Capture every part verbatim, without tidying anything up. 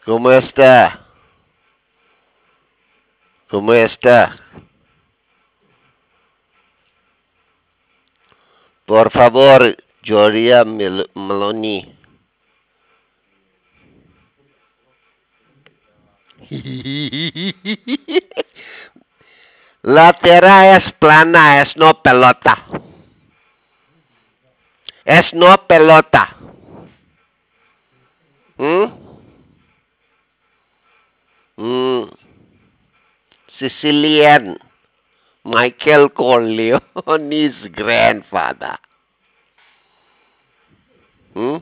¿Cómo está? ¿Cómo está? Por favor, Giorgia Mel- Meloni. La tierra es plana, es no pelota. Es no pelota. ¿Mm? Mm. Sicilian. Michael Corleone's grandfather. Hmm?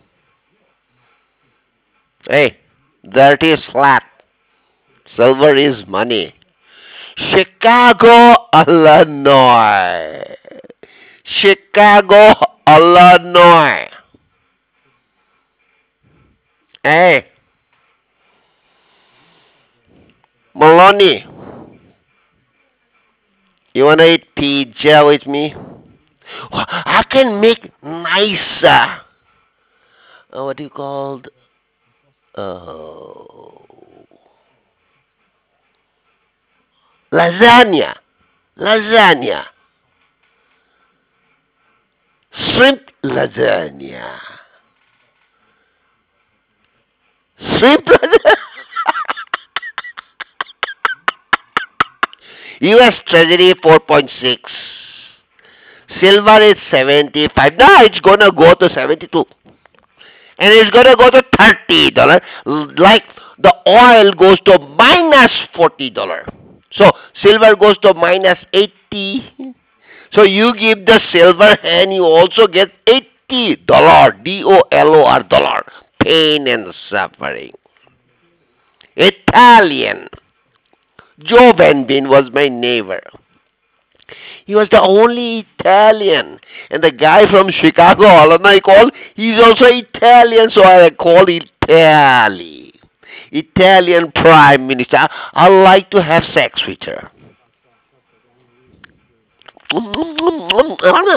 Hey, dirt is flat. Silver is money. Chicago, Illinois. Chicago, Illinois. Hey, Maloney, you wanna eat pizza with me? I can make nice, uh, uh, what do you call, uh, lasagna. Lasagna. Shrimp lasagna. Shrimp lasagna. U S Treasury four point six. Silver is seventy-five. Now it's gonna go to seventy-two. And it's gonna go to thirty dollars. Like the oil goes to minus forty dollars. So silver goes to minus eighty. So you give the silver and you also get eighty dollar, D O L O R dollar. Pain and suffering. Italian. Joe Benbin was my neighbor. He was the only Italian. And the guy from Chicago, Illinois called, he's also Italian, so I call Italy. Italian Prime Minister. I like to have sex with her.